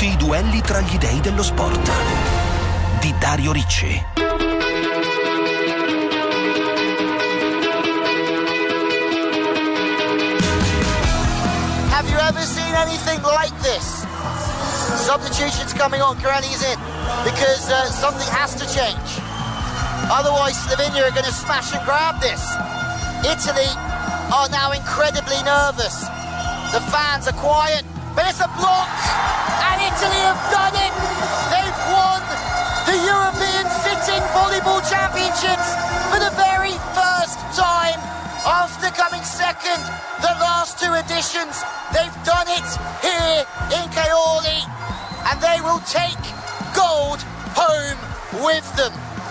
tutti i duelli tra gli dei dello sport. Di Dario Ricci. Have you ever seen anything like this? Substitutions coming on, Karani's in, because something has to change. Otherwise, Slovenia are going to smash and grab this. Italy are now incredibly nervous. The fans are quiet, but it's a block, and Italy have done it. They've won the European Sitting Volleyball Championships for the very first time. After coming second the last two editions, they've done it here in Caorle, and they will take gold home with them.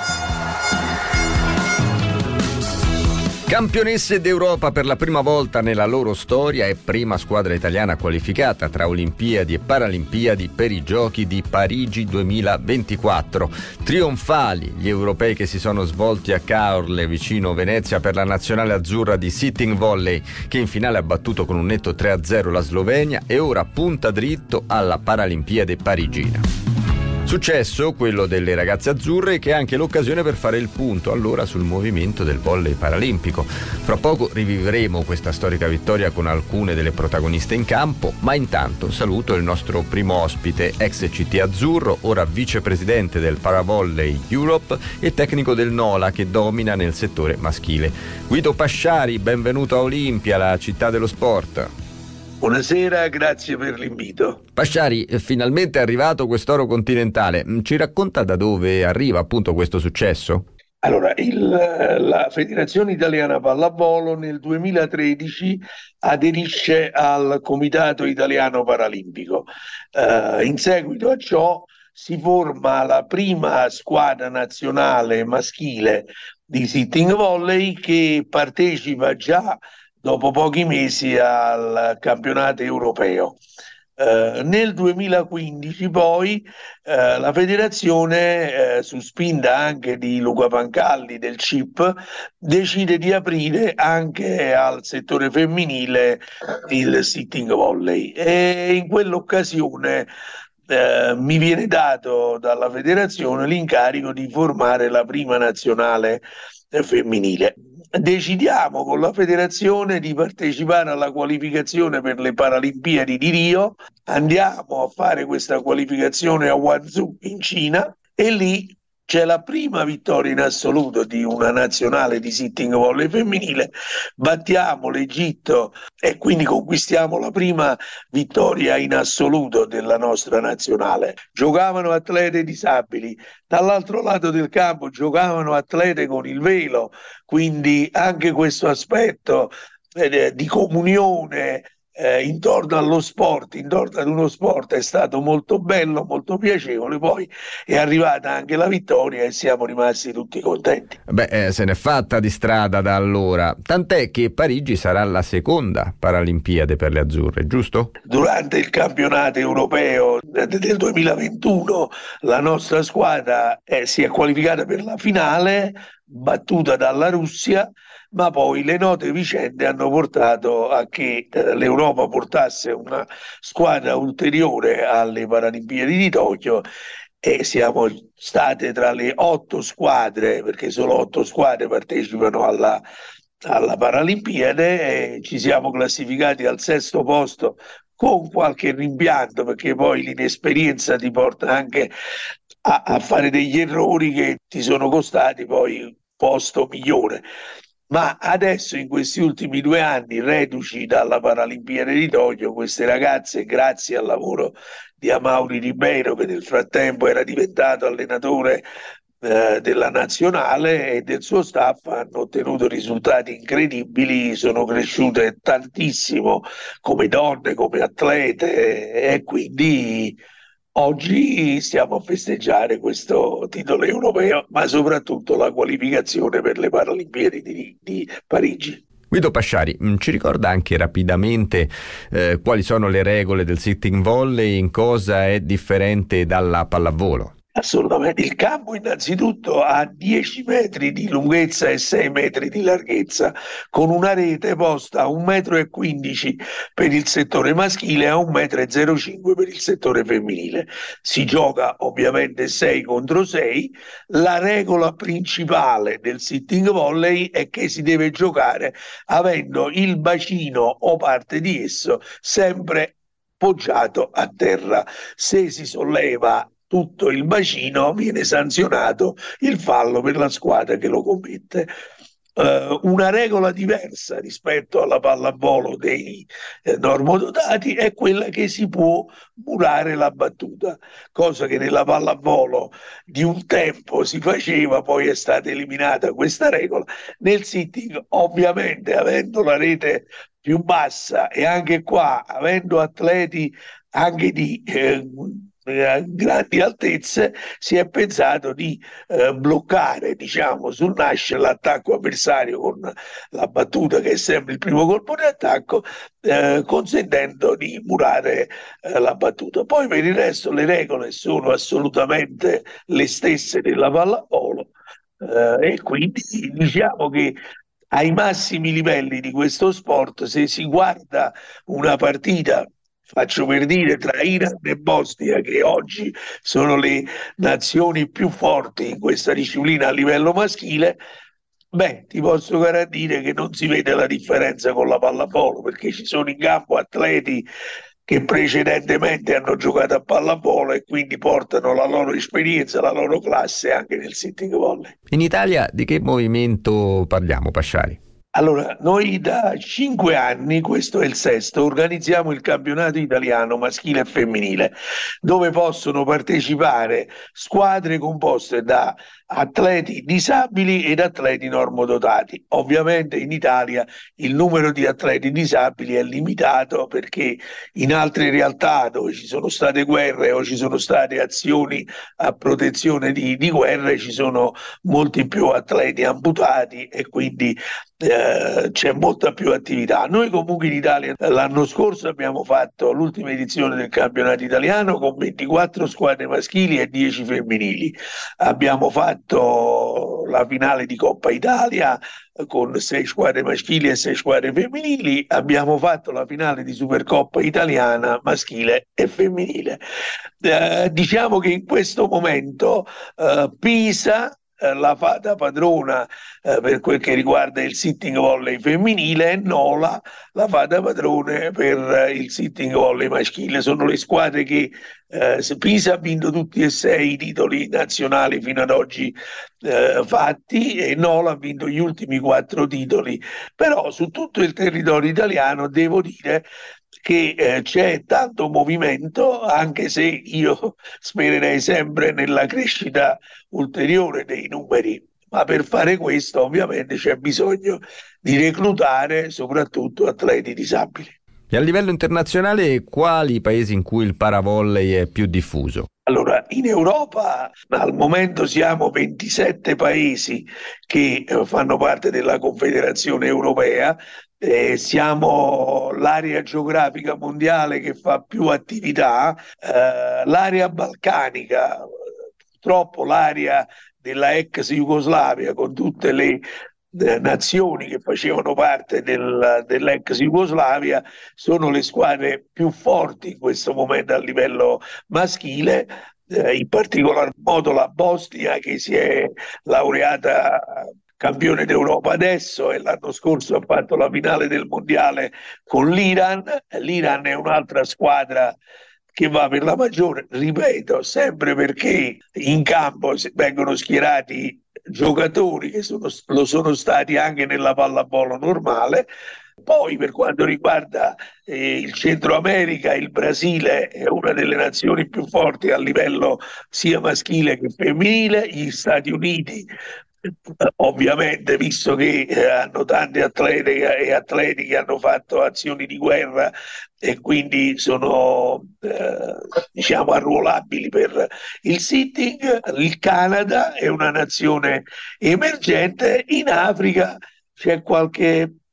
Campionesse d'Europa per la prima volta nella loro storia e prima squadra italiana qualificata tra Olimpiadi e Paralimpiadi per i Giochi di Parigi 2024. Trionfali gli europei che si sono svolti a Caorle, vicino Venezia, per la nazionale azzurra di sitting volley, che in finale ha battuto con un netto 3-0 la Slovenia e ora punta dritto alla Paralimpiade parigina. Successo quello delle ragazze azzurre, che è anche l'occasione per fare il punto allora sul movimento del volley paralimpico. Fra poco rivivremo questa storica vittoria con alcune delle protagoniste in campo, ma intanto saluto il nostro primo ospite, ex CT azzurro, ora vicepresidente del Paravolley Europe e tecnico del NOLA, che domina nel settore maschile. Guido Pasciari, benvenuto a Olimpia, la città dello sport. Buonasera, grazie per l'invito. Pasciari, finalmente è arrivato quest'oro continentale. Ci racconta da dove arriva appunto questo successo? Allora, la Federazione Italiana Pallavolo nel 2013 aderisce al Comitato Italiano Paralimpico. In seguito a ciò si forma la prima squadra nazionale maschile di sitting volley, che partecipa già dopo pochi mesi al campionato europeo. Nel 2015 poi la federazione, su spinta anche di Luca Pancalli del CIP, decide di aprire anche al settore femminile il sitting volley, e in quell'occasione mi viene dato dalla federazione l'incarico di formare la prima nazionale femminile. Decidiamo con la federazione di partecipare alla qualificazione per le Paralimpiadi di Rio. Andiamo a fare questa qualificazione a Guangzhou in Cina, e lì c'è la prima vittoria in assoluto di una nazionale di sitting volley femminile. Battiamo l'Egitto e quindi conquistiamo la prima vittoria in assoluto della nostra nazionale. Giocavano atlete disabili, dall'altro lato del campo giocavano atlete con il velo, quindi anche questo aspetto di comunione intorno allo sport, intorno ad uno sport, è stato molto bello, molto piacevole. Poi è arrivata anche la vittoria e siamo rimasti tutti contenti. Se n'è fatta di strada da allora, tant'è che Parigi sarà la seconda Paralimpiade per le azzurre, giusto? Durante il campionato europeo del 2021 la nostra squadra si è qualificata per la finale, battuta dalla Russia, ma poi le note vicende hanno portato a che l'Europa portasse una squadra ulteriore alle Paralimpiadi di Tokyo, e siamo state tra le 8 squadre, perché solo 8 squadre partecipano alla Paralimpiade, e ci siamo classificati al 6° posto, con qualche rimpianto, perché poi l'inesperienza ti porta anche a fare degli errori che ti sono costati poi posto migliore. Ma adesso, in questi ultimi 2 anni, reduci dalla Paralimpiade di Tokyo, queste ragazze, grazie al lavoro di Amaury Ribeiro, che nel frattempo era diventato allenatore della nazionale, e del suo staff, hanno ottenuto risultati incredibili, sono cresciute tantissimo come donne, come atlete, e quindi oggi stiamo a festeggiare questo titolo europeo, ma soprattutto la qualificazione per le Paralimpiadi di Parigi. Guido Pasciari, ci ricorda anche rapidamente quali sono le regole del sitting volley, in cosa è differente dalla pallavolo? Assolutamente, il campo innanzitutto ha 10 metri di lunghezza e 6 metri di larghezza, con una rete posta a 1,15 m per il settore maschile e a 1,05 m per il settore femminile. Si gioca ovviamente 6 contro 6. La regola principale del sitting volley è che si deve giocare avendo il bacino o parte di esso sempre poggiato a terra. Se si solleva tutto il bacino viene sanzionato il fallo per la squadra che lo commette. Una regola diversa rispetto alla pallavolo dei normodotati è quella che si può murare la battuta, cosa che nella pallavolo di un tempo si faceva, poi è stata eliminata questa regola. Nel sitting, ovviamente, avendo la rete più bassa e anche qua avendo atleti anche di grandi altezze, si è pensato di bloccare, diciamo, sul nascere l'attacco avversario con la battuta che è sempre il primo colpo di attacco, consentendo di murare la battuta. Poi per il resto le regole sono assolutamente le stesse della pallavolo, e quindi diciamo che ai massimi livelli di questo sport, se si guarda una partita, faccio per dire, tra Iran e Bosnia, che oggi sono le nazioni più forti in questa disciplina a livello maschile, beh, ti posso garantire che non si vede la differenza con la pallavolo, perché ci sono in campo atleti che precedentemente hanno giocato a pallavolo e quindi portano la loro esperienza, la loro classe anche nel sitting volley. In Italia di che movimento parliamo, Pasciari? Allora, noi da 5 anni, questo è il sesto, organizziamo il campionato italiano maschile e femminile, dove possono partecipare squadre composte da atleti disabili ed atleti normodotati. Ovviamente in Italia il numero di atleti disabili è limitato, perché in altre realtà dove ci sono state guerre o ci sono state azioni a protezione di guerre ci sono molti più atleti amputati e quindi c'è molta più attività. Noi comunque in Italia l'anno scorso abbiamo fatto l'ultima edizione del campionato italiano con 24 squadre maschili e 10 femminili. Abbiamo fatto la finale di Coppa Italia con 6 squadre maschili e 6 squadre femminili. Abbiamo fatto la finale di Supercoppa italiana maschile e femminile. Diciamo che in questo momento Pisa, la fata padrona per quel che riguarda il sitting volley femminile, e Nola la fata padrone per il sitting volley maschile. Sono le squadre che Pisa ha vinto tutti e 6 i titoli nazionali fino ad oggi fatti, e Nola ha vinto gli ultimi 4 titoli. Però su tutto il territorio italiano devo dire che c'è tanto movimento, anche se io spererei sempre nella crescita ulteriore dei numeri, ma per fare questo ovviamente c'è bisogno di reclutare soprattutto atleti disabili. E a livello internazionale, quali paesi in cui il paravolley è più diffuso? Allora, in Europa al momento siamo 27 paesi che fanno parte della Confederazione Europea. Siamo l'area geografica mondiale che fa più attività, l'area balcanica, purtroppo l'area della ex Jugoslavia con tutte le nazioni che facevano parte dell'ex Jugoslavia, sono le squadre più forti in questo momento a livello maschile, in particolar modo la Bosnia, che si è laureata campione d'Europa adesso e l'anno scorso ha fatto la finale del mondiale con l'Iran. L'Iran è un'altra squadra che va per la maggiore, ripeto, sempre perché in campo vengono schierati giocatori che lo sono stati anche nella pallavolo normale. Poi per quanto riguarda il Centro America, il Brasile è una delle nazioni più forti a livello sia maschile che femminile. Gli Stati Uniti, ovviamente, visto che hanno tanti atleti e atleti che hanno fatto azioni di guerra e quindi sono diciamo arruolabili per il sitting. Il Canada è una nazione emergente. In Africa c'è qualche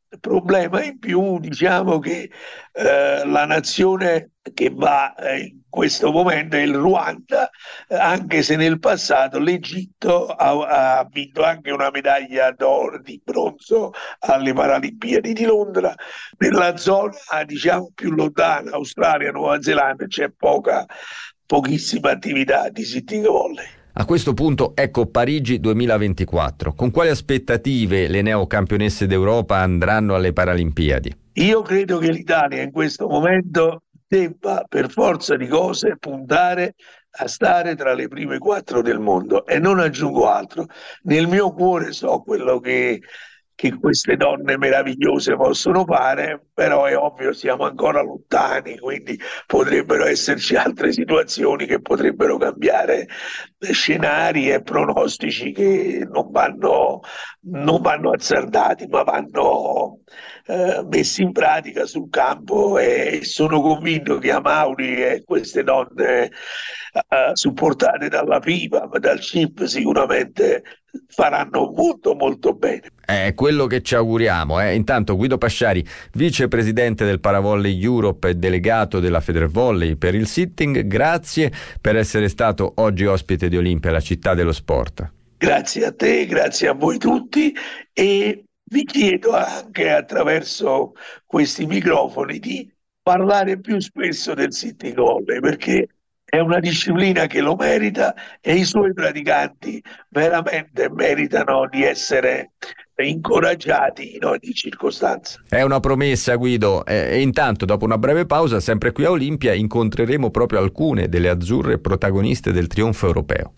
problema in più, diciamo che la nazione che va in questo momento è il Ruanda, anche se nel passato l'Egitto ha vinto anche una medaglia d'oro, di bronzo alle Paralimpiadi di Londra. Nella zona, diciamo, più lontana, Australia, Nuova Zelanda, c'è pochissima attività di sitting volley. A questo punto ecco Parigi 2024. Con quali aspettative le neocampionesse d'Europa andranno alle Paralimpiadi? Io credo che l'Italia in questo momento debba per forza di cose puntare a stare tra le prime 4 del mondo, e non aggiungo altro. Nel mio cuore so quello che queste donne meravigliose possono fare, però è ovvio siamo ancora lontani, quindi potrebbero esserci altre situazioni che potrebbero cambiare scenari e pronostici che non vanno azzardati, ma vanno messi in pratica sul campo, e sono convinto che Amauri e queste donne supportate dalla FIBA, ma dal CIP sicuramente faranno molto molto bene. È quello che ci auguriamo. Intanto Guido Pasciari, vicepresidente del Paravolley Europe e delegato della Federvolley per il sitting, grazie per essere stato oggi ospite di Olimpia, la città dello sport. Grazie a te, grazie a voi tutti, e vi chiedo anche attraverso questi microfoni di parlare più spesso del sitting volley, perché è una disciplina che lo merita e i suoi praticanti veramente meritano di essere incoraggiati in ogni circostanza. È una promessa, Guido, e intanto dopo una breve pausa, sempre qui a Olimpia, incontreremo proprio alcune delle azzurre protagoniste del trionfo europeo.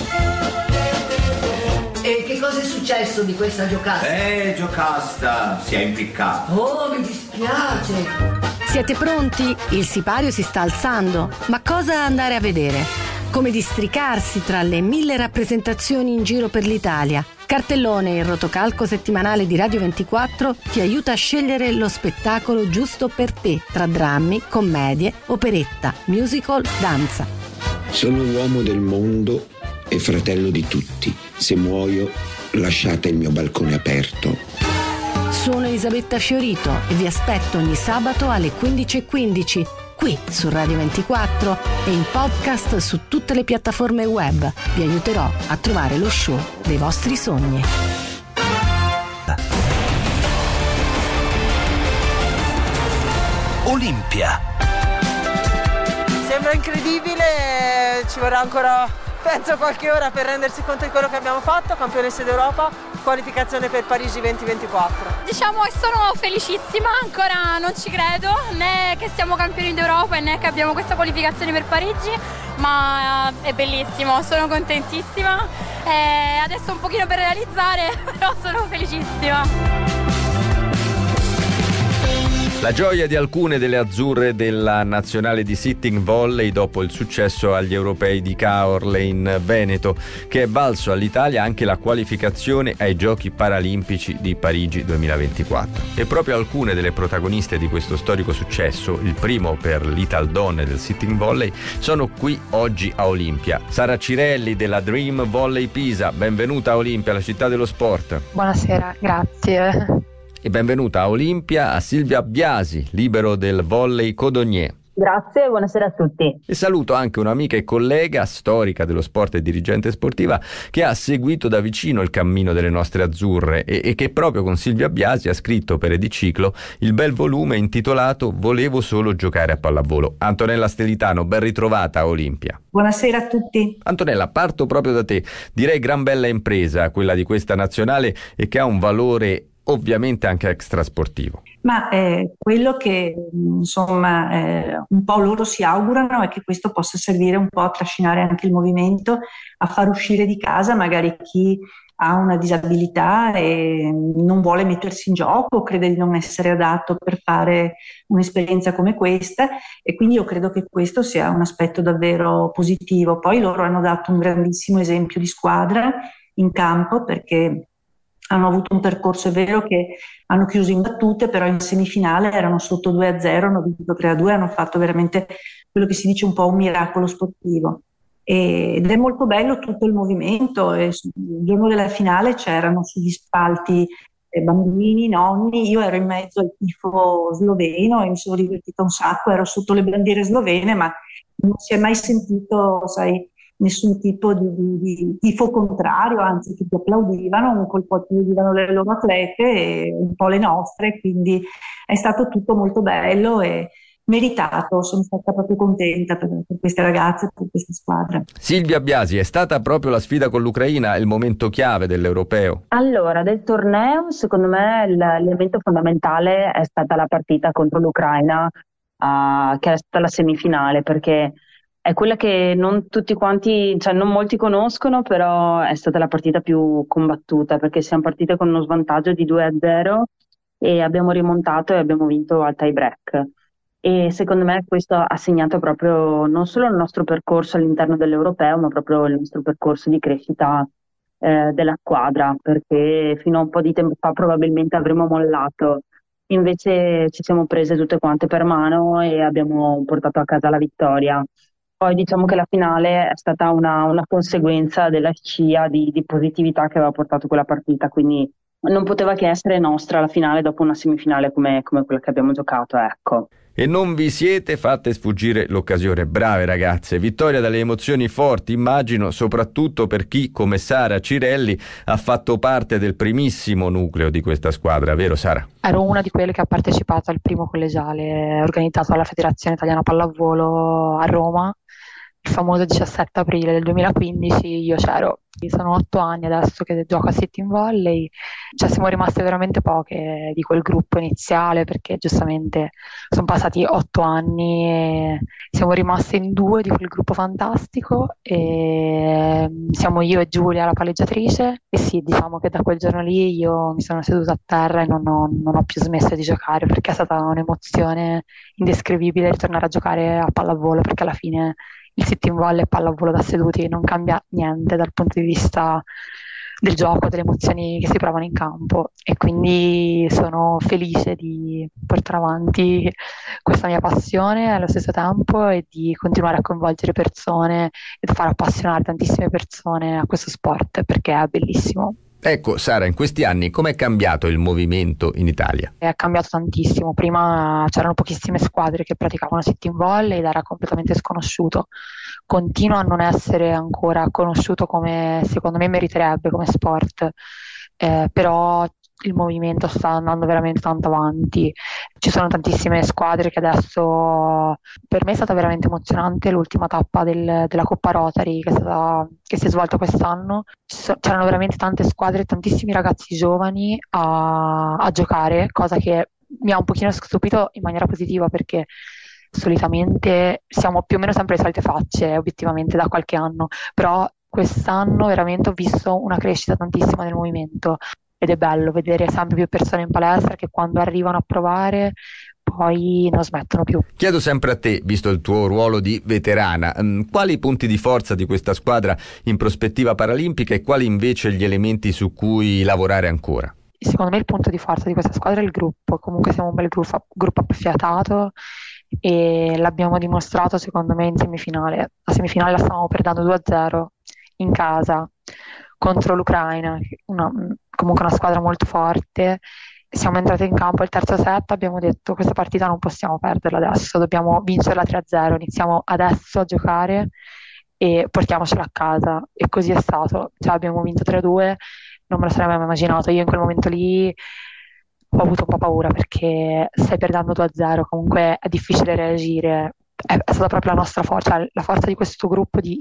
E che cosa è successo di questa giocata? Giocasta, si è impiccato. Oh, mi dispiace. Siete pronti? Il sipario si sta alzando. Ma cosa andare a vedere? Come districarsi tra le 1000 rappresentazioni in giro per l'Italia. Cartellone, il rotocalco settimanale di Radio 24 ti aiuta a scegliere lo spettacolo giusto per te, tra drammi, commedie, operetta, musical, danza. Sono uomo del mondo e fratello di tutti. Se muoio, lasciate il mio balcone aperto. Sono Elisabetta Fiorito e vi aspetto ogni sabato alle 15:15 qui su Radio 24 e in podcast su tutte le piattaforme web. Vi aiuterò a trovare lo show dei vostri sogni. Olimpia. Sembra incredibile, ci vorrà ancora penso qualche ora per rendersi conto di quello che abbiamo fatto. Campionesse d'Europa, qualificazione per Parigi 2024. Diciamo che sono felicissima, ancora non ci credo, né che siamo campioni d'Europa né che abbiamo questa qualificazione per Parigi, ma è bellissimo, sono contentissima. Adesso un pochino per realizzare, però sono felicissima. La gioia di alcune delle azzurre della nazionale di sitting volley dopo il successo agli europei di Caorle in Veneto, che è valso all'Italia anche la qualificazione ai Giochi Paralimpici di Parigi 2024. E proprio alcune delle protagoniste di questo storico successo, il primo per l'Italdonne del sitting volley, sono qui oggi a Olimpia. Sara Cirelli della Dream Volley Pisa, benvenuta a Olimpia, la città dello sport. Buonasera, grazie. E benvenuta a Olimpia a Silvia Biasi, libero del Volley Codognier. Grazie, buonasera a tutti. E saluto anche un'amica e collega, storica dello sport e dirigente sportiva, che ha seguito da vicino il cammino delle nostre azzurre e che proprio con Silvia Biasi ha scritto per Ediciclo il bel volume intitolato Volevo solo giocare a pallavolo. Antonella Stelitano, ben ritrovata a Olimpia. Buonasera a tutti. Antonella, parto proprio da te. Direi gran bella impresa quella di questa nazionale e che ha un valore ovviamente anche extrasportivo. Ma quello che insomma un po' loro si augurano è che questo possa servire un po' a trascinare anche il movimento, a far uscire di casa magari chi ha una disabilità e non vuole mettersi in gioco, crede di non essere adatto per fare un'esperienza come questa, e quindi io credo che questo sia un aspetto davvero positivo. Poi loro hanno dato un grandissimo esempio di squadra in campo, perché hanno avuto un percorso, è vero che hanno chiuso in battute, però in semifinale erano sotto 2-0, hanno vinto 3-2, hanno fatto veramente quello che si dice un po' un miracolo sportivo. Ed è molto bello tutto il movimento, e il giorno della finale c'erano sugli spalti bambini, nonni, io ero in mezzo al tifo sloveno e mi sono divertita un sacco, ero sotto le bandiere slovene, ma non si è mai sentito, sai, nessun tipo di tifo contrario, anzi tutti applaudivano, un colpo applaudivano le loro atlete e un po' le nostre, quindi è stato tutto molto bello e meritato, sono stata proprio contenta per queste ragazze, per questa squadra. Silvia Biasi, è stata proprio la sfida con l'Ucraina il momento chiave dell'Europeo? Allora, del torneo, secondo me l'evento fondamentale è stata la partita contro l'Ucraina, che è stata la semifinale, perché è quella che non tutti quanti, cioè non molti conoscono, però è stata la partita più combattuta, perché siamo partite con uno svantaggio di 2-0 e abbiamo rimontato e abbiamo vinto al tie break. E secondo me questo ha segnato proprio non solo il nostro percorso all'interno dell'Europeo, ma proprio il nostro percorso di crescita della squadra, perché fino a un po' di tempo fa probabilmente avremmo mollato. Invece ci siamo prese tutte quante per mano e abbiamo portato a casa la vittoria. Poi diciamo che la finale è stata una conseguenza della scia di positività che aveva portato quella partita, quindi non poteva che essere nostra la finale dopo una semifinale come quella che abbiamo giocato, ecco. E non vi siete fatte sfuggire l'occasione. Brave ragazze, vittoria dalle emozioni forti, immagino, soprattutto per chi, come Sara Cirelli, ha fatto parte del primissimo nucleo di questa squadra, vero Sara? Ero una di quelle che ha partecipato al primo collegiale organizzato dalla Federazione Italiana Pallavolo a Roma, il famoso 17 aprile del 2015, io c'ero. Sono 8 anni adesso che gioco a sitting volley, cioè siamo rimaste veramente poche di quel gruppo iniziale perché giustamente sono passati 8 anni e siamo rimaste in 2 di quel gruppo fantastico e siamo io e Giulia la palleggiatrice e sì, diciamo che da quel giorno lì io mi sono seduta a terra e non ho più smesso di giocare perché è stata un'emozione indescrivibile ritornare a giocare a pallavolo perché alla fine il sitting volley e pallavolo da seduti non cambia niente dal punto di vista del gioco, delle emozioni che si provano in campo e quindi sono felice di portare avanti questa mia passione allo stesso tempo e di continuare a coinvolgere persone e far appassionare tantissime persone a questo sport perché è bellissimo. Ecco Sara, in questi anni com'è cambiato il movimento in Italia? È cambiato tantissimo, prima c'erano pochissime squadre che praticavano sitting volley ed era completamente sconosciuto, continua a non essere ancora conosciuto come secondo me meriterebbe come sport, però il movimento sta andando veramente tanto avanti, ci sono tantissime squadre che adesso, per me è stata veramente emozionante l'ultima tappa della Coppa Rotary che si è svolta quest'anno, c'erano veramente tante squadre, tantissimi ragazzi giovani a giocare, cosa che mi ha un pochino stupito in maniera positiva perché solitamente siamo più o meno sempre le solite facce obiettivamente da qualche anno, però quest'anno veramente ho visto una crescita tantissima nel movimento ed è bello vedere sempre più persone in palestra che quando arrivano a provare poi non smettono più. Chiedo sempre a te, visto il tuo ruolo di veterana, quali i punti di forza di questa squadra in prospettiva paralimpica e quali invece gli elementi su cui lavorare ancora? Secondo me il punto di forza di questa squadra è il gruppo, comunque siamo un bel gruppo affiatato e l'abbiamo dimostrato secondo me in semifinale. La semifinale la stavamo perdendo 2-0 in casa contro l'Ucraina, comunque una squadra molto forte. Siamo entrati in campo il terzo set, abbiamo detto questa partita non possiamo perderla adesso, dobbiamo vincerla 3-0, iniziamo adesso a giocare e portiamocela a casa e così è stato, cioè abbiamo vinto 3-2, non me lo sarei mai immaginato, io in quel momento lì ho avuto un po' paura perché stai perdendo 2-0, comunque è difficile reagire, è stata proprio la nostra forza, la forza di questo gruppo di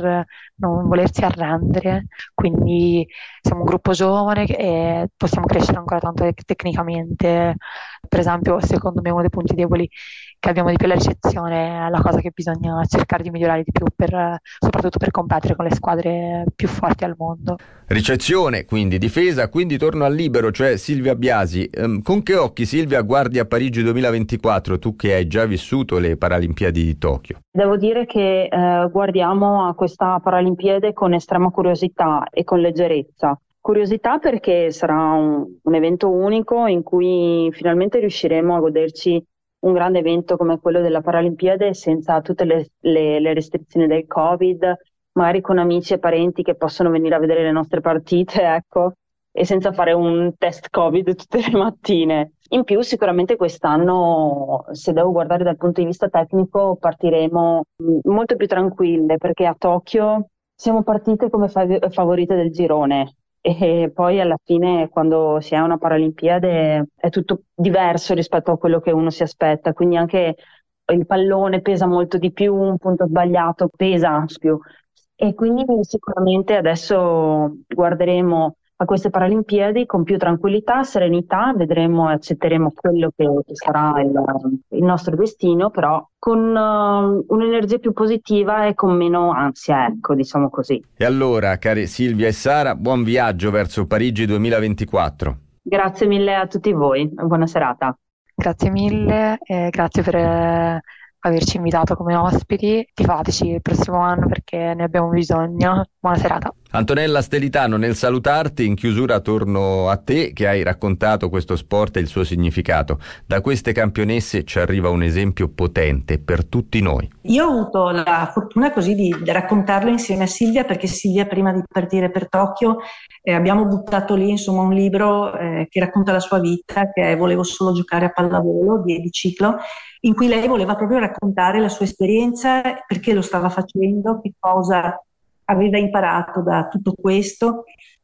non volersi arrendere, quindi siamo un gruppo giovane e possiamo crescere ancora tanto tecnicamente. Per esempio, secondo me uno dei punti deboli che abbiamo di più è la ricezione, è la cosa che bisogna cercare di migliorare di più soprattutto per competere con le squadre più forti al mondo. Ricezione, quindi difesa, quindi torno al libero, cioè Silvia Biasi. Con che occhi, Silvia, guardi a Parigi 2024, tu che hai già vissuto le Paralimpiadi di Tokyo? Devo dire che guardiamo a questa Paralimpiade con estrema curiosità e con leggerezza. Curiosità perché sarà un evento unico in cui finalmente riusciremo a goderci un grande evento come quello della Paralimpiade senza tutte le restrizioni del Covid, magari con amici e parenti che possono venire a vedere le nostre partite, ecco, e senza fare un test Covid tutte le mattine. In più sicuramente quest'anno, se devo guardare dal punto di vista tecnico, partiremo molto più tranquille, perché a Tokyo siamo partite come favorite del girone e poi alla fine, quando si ha una Paralimpiade, è tutto diverso rispetto a quello che uno si aspetta, quindi anche il pallone pesa molto di più, un punto sbagliato pesa più, e quindi sicuramente adesso guarderemo a queste Paralimpiadi con più tranquillità, serenità, vedremo e accetteremo quello che sarà il nostro destino, però con un'energia più positiva e con meno ansia, ecco, diciamo così. E allora, care Silvia e Sara, buon viaggio verso Parigi 2024. Grazie mille a tutti voi, buona serata. Grazie mille e grazie per averci invitato come ospiti. Tifateci il prossimo anno perché ne abbiamo bisogno. Buona serata. Antonella Stelitano, nel salutarti in chiusura torno a te, che hai raccontato questo sport e il suo significato. Da queste campionesse ci arriva un esempio potente per tutti noi. Io ho avuto la fortuna così di raccontarlo insieme a Silvia, perché Silvia, prima di partire per Tokyo, abbiamo buttato lì insomma un libro che racconta la sua vita, che è Volevo solo giocare a pallavolo di ciclo, in cui lei voleva proprio raccontare la sua esperienza, perché lo stava facendo, che cosa aveva imparato da tutto questo,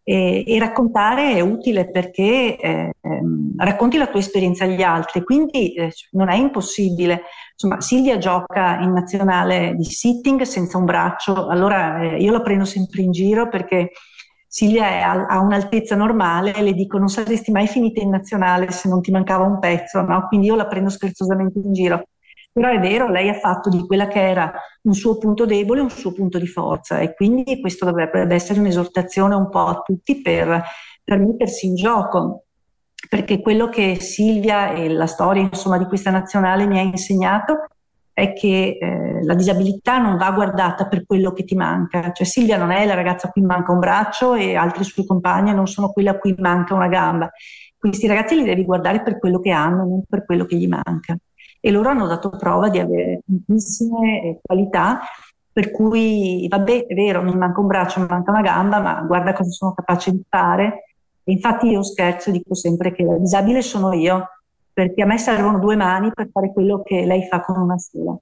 e raccontare è utile perché racconti la tua esperienza agli altri, quindi non è impossibile. Insomma, Silvia gioca in nazionale di sitting senza un braccio, allora io la prendo sempre in giro perché Silvia ha un'altezza normale e le dico: non saresti mai finita in nazionale se non ti mancava un pezzo, no? Quindi io la prendo scherzosamente in giro. Però è vero, lei ha fatto di quella che era un suo punto debole un suo punto di forza, e quindi questo dovrebbe essere un'esortazione un po' a tutti per mettersi in gioco, perché quello che Silvia e la storia insomma di questa nazionale mi ha insegnato è che la disabilità non va guardata per quello che ti manca. Cioè Silvia non è la ragazza a cui manca un braccio e altre sue compagne non sono quelle a cui manca una gamba. Questi ragazzi li devi guardare per quello che hanno, non per quello che gli manca. E loro hanno dato prova di avere tantissime qualità, per cui vabbè, è vero, mi manca un braccio, mi manca una gamba, ma guarda cosa sono capace di fare. E infatti io scherzo, dico sempre che la disabile sono io, perché a me servono 2 mani per fare quello che lei fa con una sola.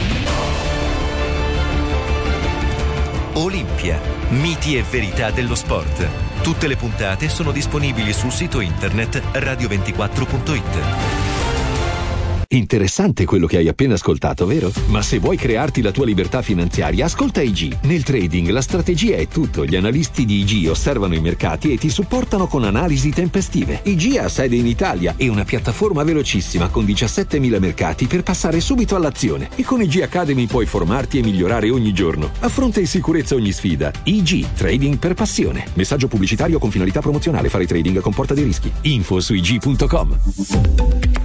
Olimpia, miti e verità dello sport. Tutte le puntate sono disponibili sul sito internet radio24.it. Interessante quello che hai appena ascoltato, vero? Ma se vuoi crearti la tua libertà finanziaria, ascolta IG. Nel trading la strategia è tutto. Gli analisti di IG osservano i mercati e ti supportano con analisi tempestive. IG ha sede in Italia e una piattaforma velocissima con 17.000 mercati per passare subito all'azione. E con IG Academy puoi formarti e migliorare ogni giorno. Affronta in sicurezza ogni sfida. IG, trading per passione. Messaggio pubblicitario con finalità promozionale. Fare trading comporta dei rischi. Info su IG.com.